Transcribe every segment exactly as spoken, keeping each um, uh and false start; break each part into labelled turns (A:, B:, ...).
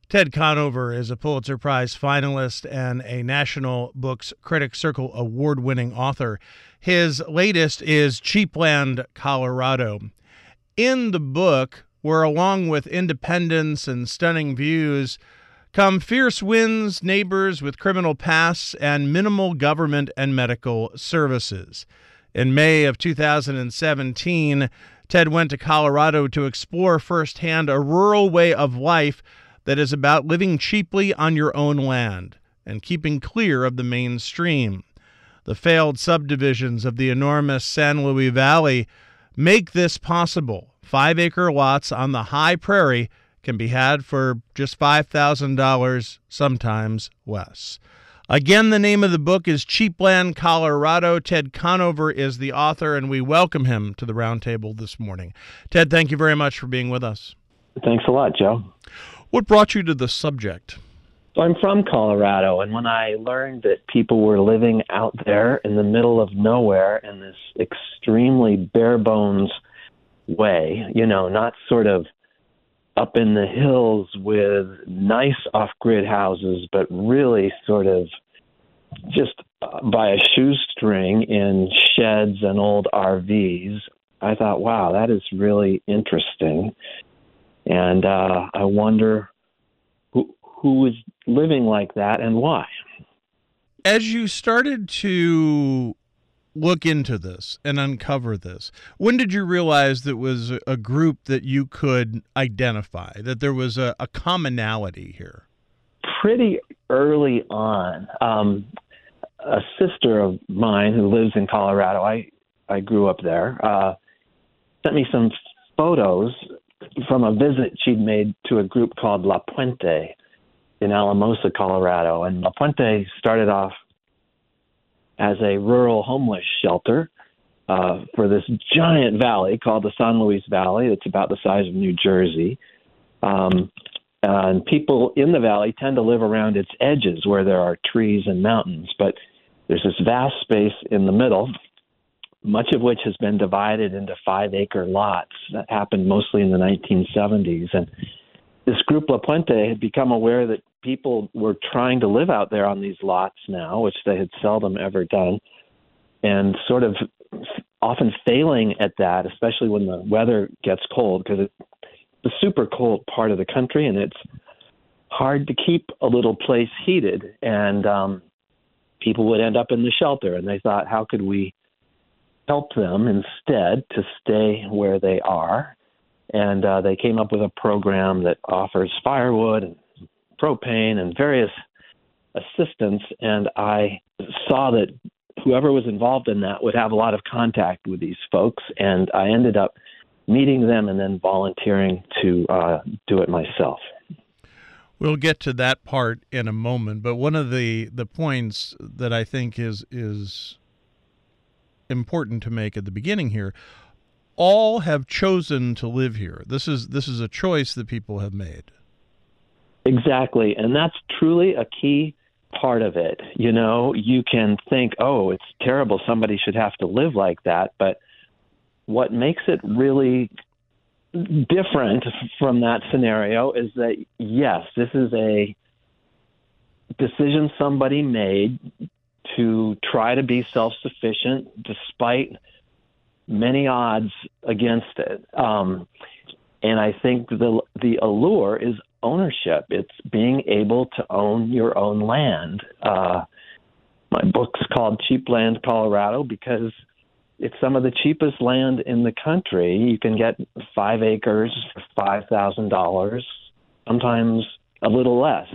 A: Ted Conover is a Pulitzer Prize finalist and a National Books Critics Circle award-winning author. His latest is Cheap Land, Colorado. In the book, where along with independence and stunning views come fierce winds, neighbors with criminal pasts, and minimal government and medical services. In May of two thousand seventeen, Ted went to Colorado to explore firsthand a rural way of life that is about living cheaply on your own land and keeping clear of the mainstream. The failed subdivisions of the enormous San Luis Valley make this possible. Five-acre lots on the high prairie can be had for just five thousand dollars, sometimes less. Again, the name of the book is Cheap Land, Colorado. Ted Conover is the author, and we welcome him to the roundtable this morning. Ted, thank you very much for being with us.
B: Thanks a lot, Joe.
A: What brought you to the subject?
B: So I'm from Colorado, and when I learned that people were living out there in the middle of nowhere in this extremely bare bones way, you know, not sort of up in the hills with nice off-grid houses, but really sort of just by a shoestring in sheds and old R Vs, I thought, wow, that is really interesting. And uh, I wonder who who is living like that and why.
A: As you started to look into this and uncover this, when did you realize that was a group that you could identify, that there was a, a commonality here?
B: Pretty early on. Um, a sister of mine who lives in Colorado, I, I grew up there, uh, sent me some photos from a visit she'd made to a group called La Puente in Alamosa, Colorado. And La Puente started off as a rural homeless shelter uh, for this giant valley called the San Luis Valley. It's about the size of New Jersey. Um, and people in the valley tend to live around its edges where there are trees and mountains. But there's this vast space in the middle, much of which has been divided into five-acre lots. That happened mostly in the nineteen seventies. And this group, La Puente, had become aware that people were trying to live out there on these lots now, which they had seldom ever done, and sort of often failing at that, especially when the weather gets cold, because it's a super cold part of the country, and it's hard to keep a little place heated. And um, people would end up in the shelter, and they thought, how could we help them instead to stay where they are? And uh, they came up with a program that offers firewood and propane and various assistance. And I saw that whoever was involved in that would have a lot of contact with these folks. And I ended up meeting them and then volunteering to uh, do it myself.
A: We'll get to that part in a moment. But one of the, the points that I think is is important to make at the beginning here, all have chosen to live here. This is this is a choice that people have made.
B: Exactly. And that's truly a key part of it. You know, you can think, oh, it's terrible, somebody should have to live like that. But what makes it really different from that scenario is that, yes, this is a decision somebody made to try to be self-sufficient despite many odds against it. Um, and I think the the allure is ownership. It's being able to own your own land. Uh, my book's called Cheap Land, Colorado, because it's some of the cheapest land in the country. You can get five acres for five thousand dollars, sometimes a little less.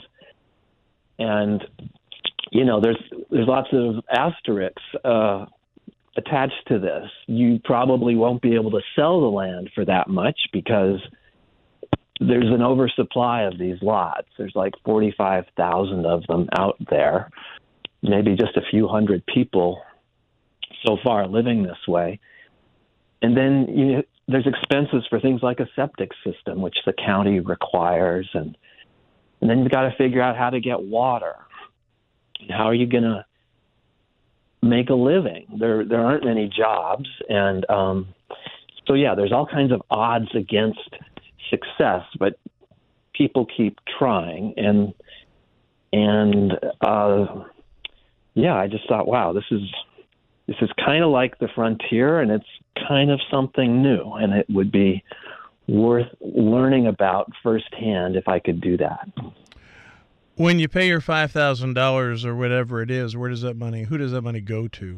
B: And, you know, there's there's lots of asterisks uh, attached to this. You probably won't be able to sell the land for that much because there's an oversupply of these lots. There's like forty-five thousand of them out there, maybe just a few hundred people so far living this way. And then you know, there's expenses for things like a septic system, which the county requires. And, and then you've got to figure out how to get water. How are you going to make a living? There there aren't many jobs. And um, so, yeah, there's all kinds of odds against success. But people keep trying. And and uh, yeah, I just thought, wow, this is this is kind of like the frontier, and it's kind of something new, and it would be worth learning about firsthand if I could do that.
A: When you pay your five thousand dollars or whatever it is, where does that money, who does that money go to?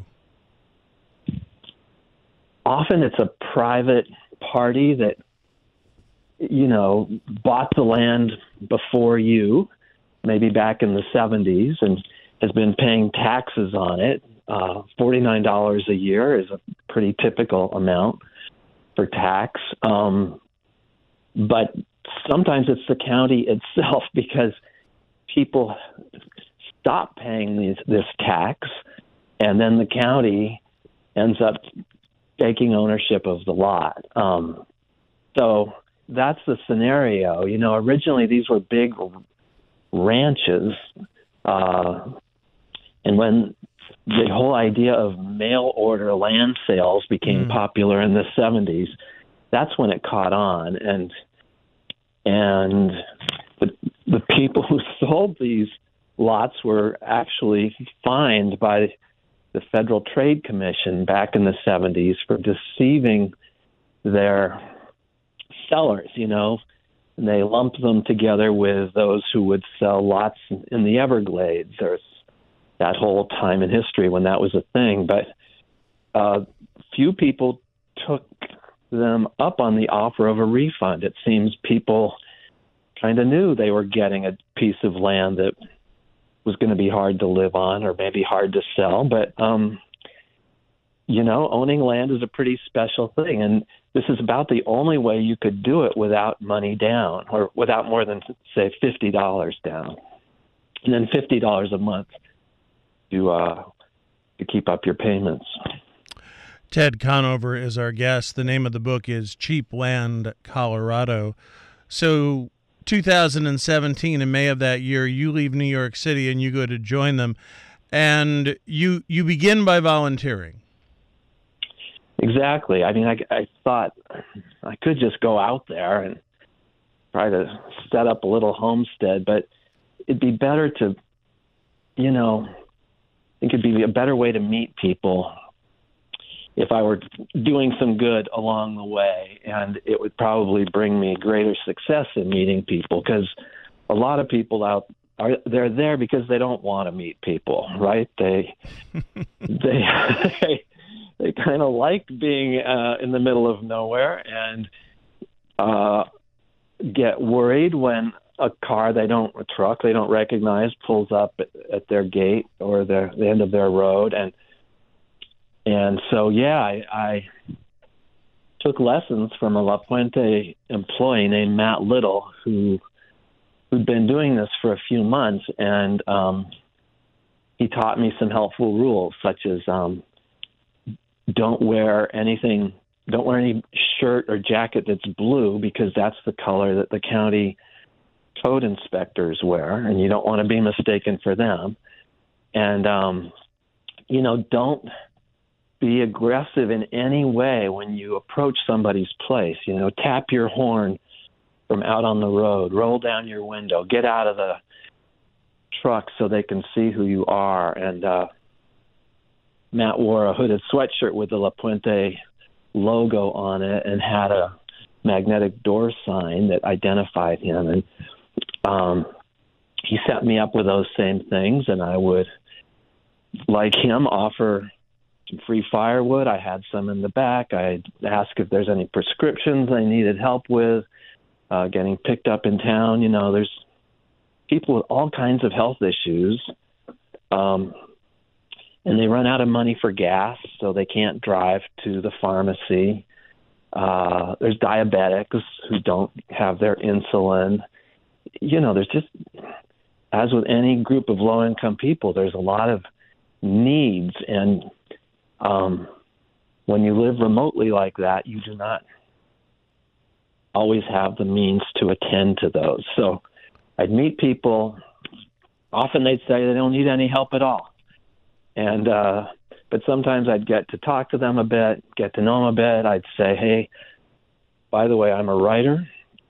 B: Often it's a private party that, you know, bought the land before you, maybe back in the seventies, and has been paying taxes on it. Uh, forty-nine dollars a year is a pretty typical amount for tax. Um, but sometimes it's the county itself, because people stop paying these, this tax, and then the county ends up taking ownership of the lot. Um, so that's the scenario. You know, originally these were big ranches, uh, and when the whole idea of mail order land sales became mm. popular in the seventies, that's when it caught on, and and the, the people who sold these lots were actually fined by the Federal Trade Commission back in the seventies for deceiving their sellers. You know, and they lumped them together with those who would sell lots in the Everglades. There's that whole time in history when that was a thing, but uh, few people took them up on the offer of a refund. It seems people kind of knew they were getting a piece of land that was going to be hard to live on, or maybe hard to sell. But, um, you know, owning land is a pretty special thing. And this is about the only way you could do it without money down, or without more than, say, fifty dollars down. And then fifty dollars a month to, uh, to keep up your payments.
A: Ted Conover is our guest. The name of the book is Cheap Land, Colorado. So two thousand seventeen, in May of that year, you leave New York City and you go to join them. And you you begin by volunteering.
B: Exactly. I mean, I, I thought I could just go out there and try to set up a little homestead, but it'd be better to, you know, it could be a better way to meet people if I were doing some good along the way, and it would probably bring me greater success in meeting people, because a lot of people out are they're there because they don't want to meet people, right? They they they, they kind of like being uh, in the middle of nowhere, and uh, get worried when a car they don't a truck they don't recognize pulls up at, at their gate or the, the end of their road, and And so, yeah, I, I took lessons from a La Puente employee named Matt Little, who, who'd been doing this for a few months, and um, he taught me some helpful rules, such as um, don't wear anything, don't wear any shirt or jacket that's blue, because that's the color that the county code inspectors wear, and you don't want to be mistaken for them. And, um, you know, don't be aggressive in any way when you approach somebody's place. You know, tap your horn from out on the road, roll down your window, get out of the truck so they can see who you are. And uh, Matt wore a hooded sweatshirt with the La Puente logo on it and had a magnetic door sign that identified him. And um, he set me up with those same things, and I would, like him, offer some free firewood. I had some in the back. I'd ask if there's any prescriptions I needed help with, uh, getting picked up in town. You know, there's people with all kinds of health issues, um, and they run out of money for gas, so they can't drive to the pharmacy. Uh, there's diabetics who don't have their insulin. You know, there's just, as with any group of low-income people, there's a lot of needs, and Um, when you live remotely like that, you do not always have the means to attend to those. So I'd meet people. Often they'd say they don't need any help at all. And, uh, but sometimes I'd get to talk to them a bit, get to know them a bit. I'd say, hey, by the way, I'm a writer.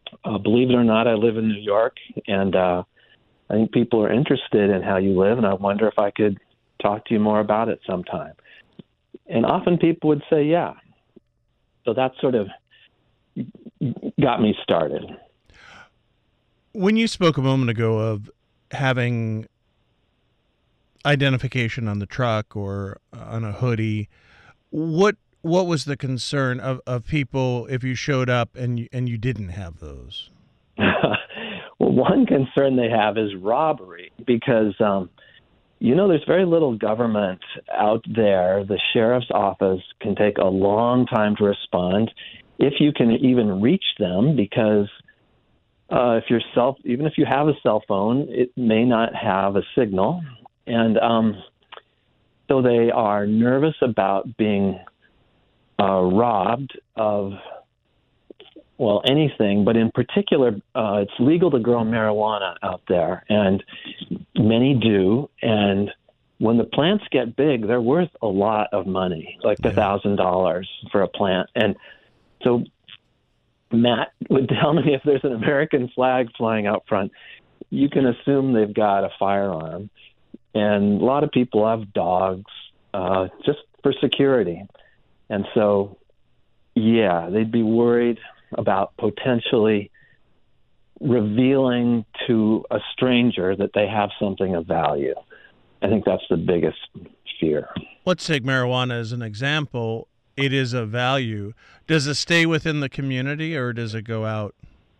B: uh, believe it or not, I live in New York, and uh, I think people are interested in how you live, and I wonder if I could talk to you more about it sometime. And often people would say, yeah. So that sort of got me started.
A: When you spoke a moment ago of having identification on the truck or on a hoodie, what what was the concern of, of people if you showed up and you, and you didn't have those?
B: Well, one concern they have is robbery because, um, you know, there's very little government out there. The sheriff's office can take a long time to respond, if you can even reach them, because uh, if your cell, even if you have a cell phone, it may not have a signal. And um, so they are nervous about being uh, robbed of, well, anything, but in particular, uh, it's legal to grow marijuana out there, and many do. And when the plants get big, they're worth a lot of money, like a thousand dollars for a plant. And so Matt would tell me if there's an American flag flying out front, you can assume they've got a firearm. And a lot of people have dogs uh, just for security. And so, yeah, they'd be worried about potentially revealing to a stranger that they have something of value. I think that's the biggest fear.
A: Let's take marijuana as an example. It is of value. Does it stay within the community or does it go out?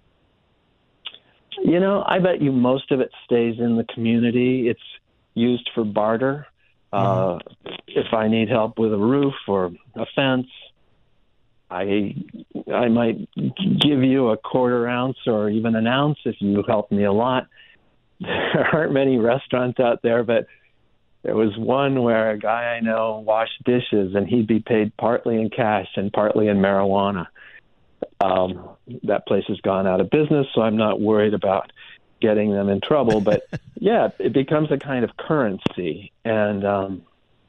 B: You know, I bet you most of it stays in the community. It's used for barter. Uh, if I need help with a roof or a fence, I I might give you a quarter ounce or even an ounce if you help me a lot. There aren't many restaurants out there, but there was one where a guy I know washed dishes, and he'd be paid partly in cash and partly in marijuana. Um, that place has gone out of business, so I'm not worried about getting them in trouble. But, yeah, it becomes a kind of currency. And um,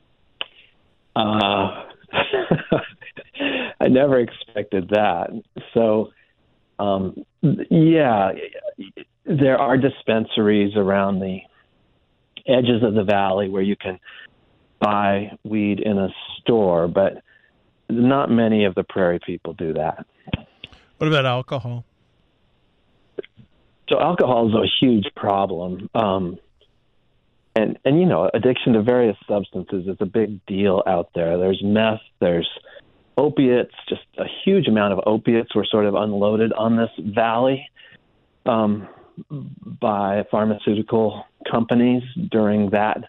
B: uh, I never expected that. So, um, yeah, there are dispensaries around the edges of the valley where you can buy weed in a store, but not many of the prairie people do that.
A: What about alcohol?
B: So alcohol is a huge problem. Um, and, and, you know, addiction to various substances is a big deal out there. There's meth, there's opiates, just a huge amount of opiates were sort of unloaded on this valley um, by pharmaceutical companies during that,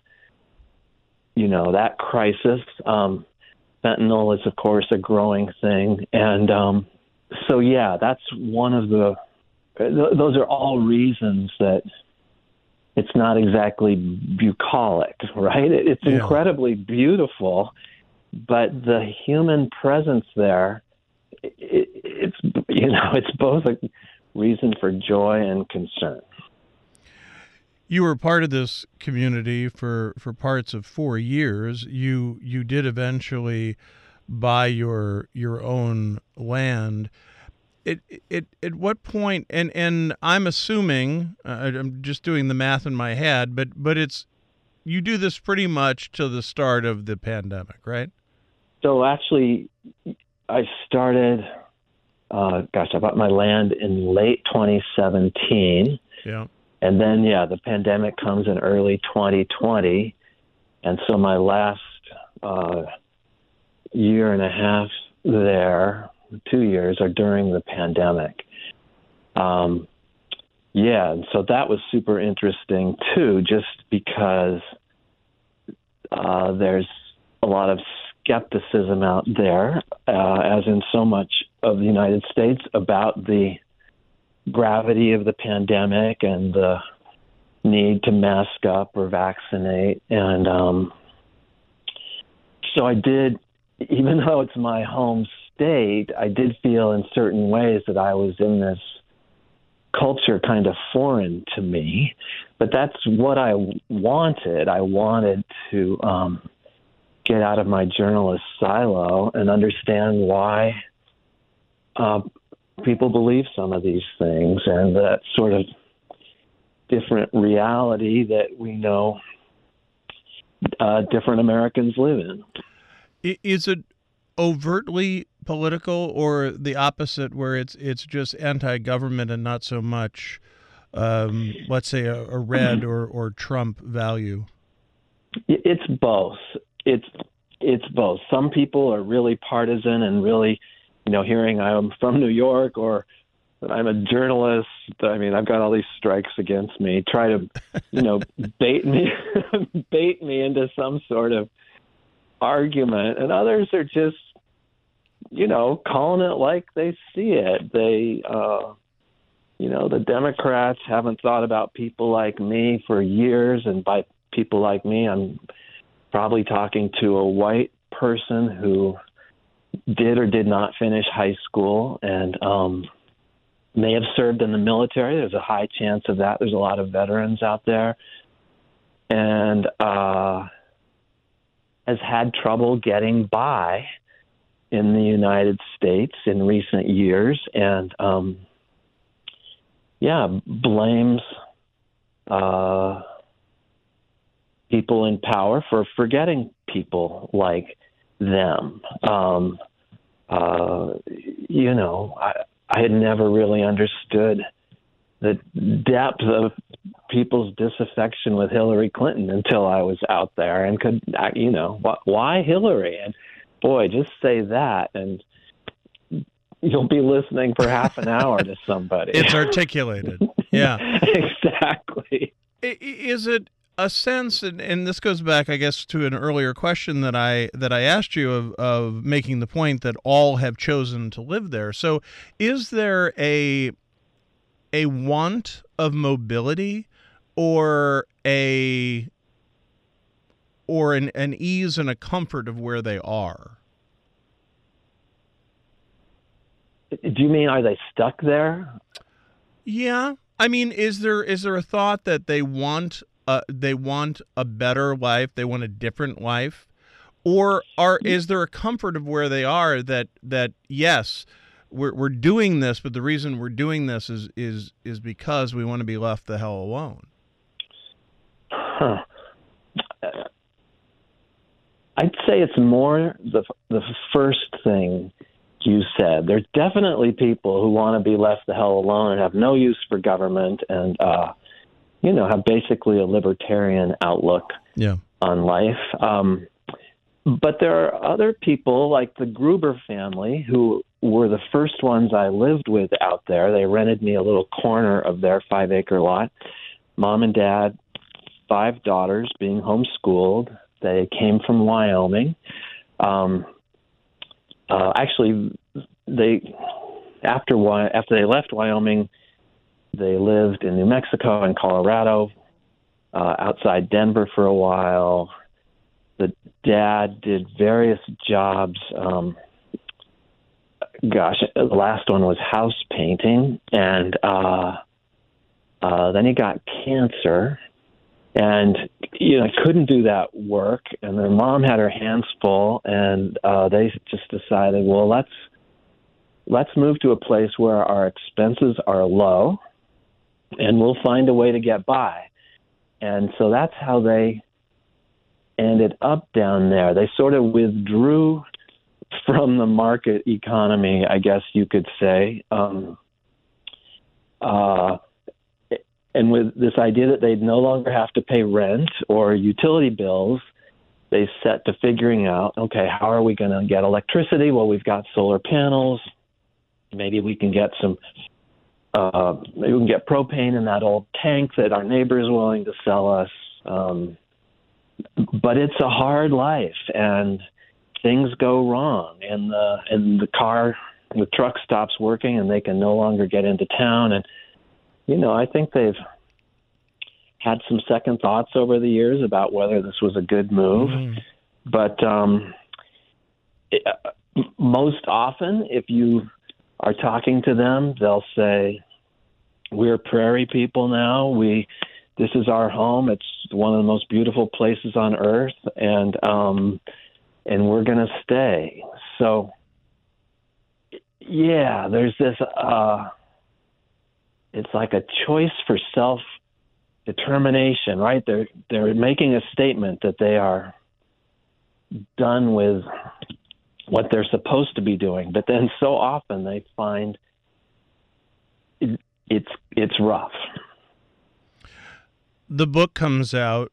B: you know, that crisis. Um, fentanyl is, of course, a growing thing. And um, so, yeah, that's one of the those are all reasons that it's not exactly bucolic, right? It's
A: yeah.
B: incredibly beautiful, but the human presence there, it, it's, you know, it's both a reason for joy and concern.
A: You were part of this community for, for parts of four years. You you did eventually buy your your own land. It, it, at what point, and, and I'm assuming, uh, I'm just doing the math in my head, but, but it's, you do this pretty much till the start of the pandemic, right?
B: So actually, I started, uh, gosh, I bought my land in late twenty seventeen.
A: Yeah.
B: And then, yeah, the pandemic comes in early twenty twenty. And so my last uh, year and a half there, two years, are during the pandemic. Um, yeah, and so that was super interesting, too, just because uh, there's a lot of skepticism out there, uh, as in so much of the United States, about the gravity of the pandemic and the need to mask up or vaccinate. And um, so I did, even though it's my home state, I did feel in certain ways that I was in this culture kind of foreign to me. But that's what I wanted. I wanted to um, get out of my journalist silo and understand why uh, people believe some of these things, and that sort of different reality that we know uh, different Americans live in.
A: Is it overtly political, or the opposite, where it's it's just anti-government and not so much, um, let's say, a, a red or, or Trump value?
B: It's both. It's it's both. Some people are really partisan and really, you know, hearing I'm from New York or I'm a journalist. I mean, I've got all these strikes against me. Try to, you know, bait me, bait me into some sort of argument. And others are just, you know, calling it like they see it. They, uh, you know, the Democrats haven't thought about people like me for years. And by people like me, I'm probably talking to a white person who did or did not finish high school and um, may have served in the military. There's a high chance of that. There's a lot of veterans out there. And uh, has had trouble getting by in the United States in recent years. And, um, yeah, blames uh, people in power for forgetting people like them. Um, uh, you know, I, I had never really understood the depth of people's disaffection with Hillary Clinton until I was out there and could, you know, why Hillary? And boy, just say that and you'll be listening for half an hour to somebody.
A: It's articulated. Yeah,
B: exactly.
A: Is it a sense, and, and this goes back, I guess, to an earlier question that I that I asked you of, of making the point that all have chosen to live there. So is there a a want of mobility or a or an, an ease and a comfort of where they are?
B: Do you mean, are they stuck there?
A: Yeah. I mean, is there is there a thought that they want uh, they want a better life, they want a different life, or are is there a comfort of where they are that that yes, we're we're doing this, but the reason we're doing this is is is because we want to be left the hell alone?
B: Huh. I'd say it's more the the first thing you said. There's definitely people who want to be left the hell alone and have no use for government and, uh, you know, have basically a libertarian outlook
A: yeah.
B: on life. Um, but there are other people like the Gruber family who were the first ones I lived with out there. They rented me a little corner of their five acre lot. Mom and dad, five daughters being homeschooled. They came from Wyoming. Um, Uh, actually, they after after they left Wyoming, they lived in New Mexico and Colorado, uh, outside Denver for a while. The dad did various jobs. Um, gosh, the last one was house painting, and uh, uh, then he got cancer. And, you know, couldn't do that work. And their mom had her hands full, and uh, they just decided, well, let's let's move to a place where our expenses are low, and we'll find a way to get by. And so that's how they ended up down there. They sort of withdrew from the market economy, I guess you could say. Um, uh And with this idea that they'd no longer have to pay rent or utility bills, they set to figuring out, okay, how are we going to get electricity? Well, we've got solar panels. Maybe we can get some, uh, maybe we can get propane in that old tank that our neighbor is willing to sell us. Um, but it's a hard life, and things go wrong, and the and the car, the truck stops working, and they can no longer get into town. And you know, I think they've had some second thoughts over the years about whether this was a good move. Mm. But um, it, uh, most often, if you are talking to them, they'll say, we're prairie people now. We, this is our home. It's one of the most beautiful places on earth, and um, and we're going to stay. So yeah, there's this, uh, it's like a choice for self determination, right? They're, they're making a statement that they are done with what they're supposed to be doing. But then so often they find it, it's, it's rough.
A: The book comes out.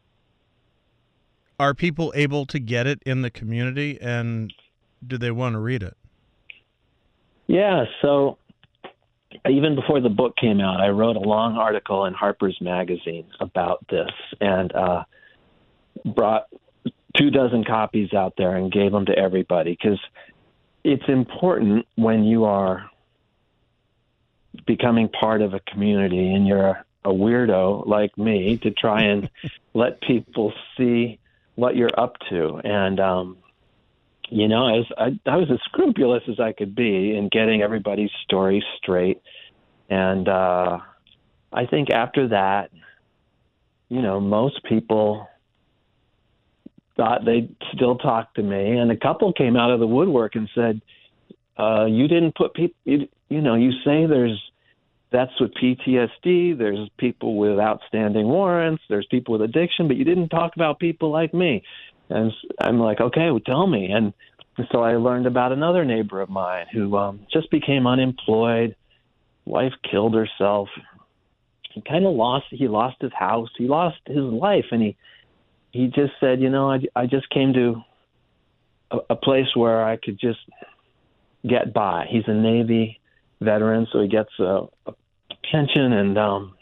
A: Are people able to get it in the community, and do they want to read it?
B: Yeah, so even before the book came out, I wrote a long article in Harper's Magazine about this and uh, brought two dozen copies out there and gave them to everybody, because it's important when you are becoming part of a community and you're a weirdo like me to try and let people see what you're up to. And, um, you know, I was, I, I was as scrupulous as I could be in getting everybody's story straight. And uh, I think after that, you know, most people thought they'd still talk to me. And a couple came out of the woodwork and said, uh, you didn't put people, you, you know, you say there's, that's with P T S D, there's people with outstanding warrants, there's people with addiction, but you didn't talk about people like me. And I'm like, okay, well, tell me. And so I learned about another neighbor of mine who um, just became unemployed. Wife killed herself. He kind of lost, he lost his house. He lost his life. And he, he just said, you know, I, I just came to a, a place where I could just get by. He's a Navy veteran, so he gets a, a pension. And, um,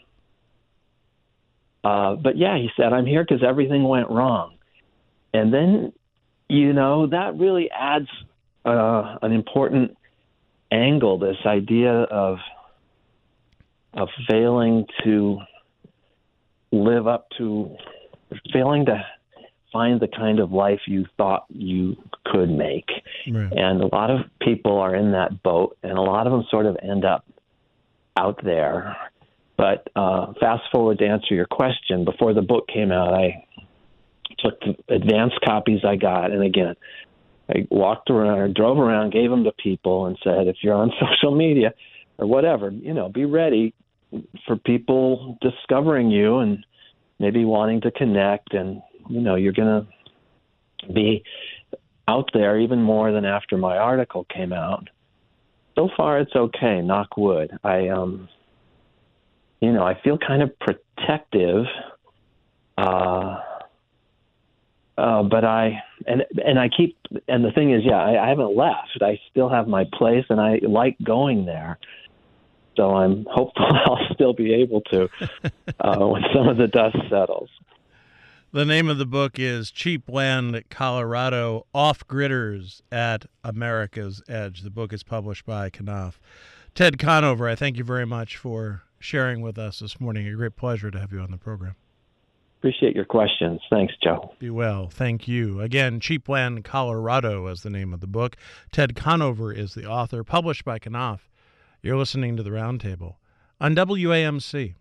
B: uh, but yeah, he said, I'm here because everything went wrong. And then, you know, that really adds uh, an important angle, this idea of of failing to live up to, failing to find the kind of life you thought you could make.
A: Right.
B: And a lot of people are in that boat, and a lot of them sort of end up out there. But uh, fast forward to answer your question, before the book came out, I took the advanced copies I got, and again, I walked around or drove around, gave them to people, and said, if you're on social media or whatever, you know, be ready for people discovering you and maybe wanting to connect. And, you know, you're going to be out there even more than after my article came out. So far, it's okay, knock wood. I, um, you know, I feel kind of protective, uh, Uh, but I and and I keep and the thing is, yeah, I, I haven't left. I still have my place, and I like going there. So I'm hopeful I'll still be able to uh, when some of the dust settles.
A: The name of the book is Cheap Land, Colorado, Off-Gridders at America's Edge. The book is published by Knopf. Ted Conover, I thank you very much for sharing with us this morning. A great pleasure to have you on the program.
B: Appreciate your questions. Thanks, Joe.
A: Be well. Thank you. Again, Cheap Land, Colorado is the name of the book. Ted Conover is the author, published by Knopf. You're listening to The Roundtable on W A M C.